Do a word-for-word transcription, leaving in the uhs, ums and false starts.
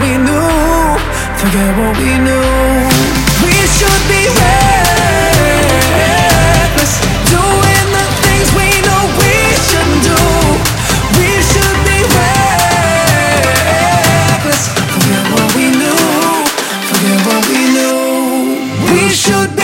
we knew, forget what we knew. We should be reckless, doing the things we know we shouldn't do. We should be reckless, forget what we knew, forget what we knew. We should be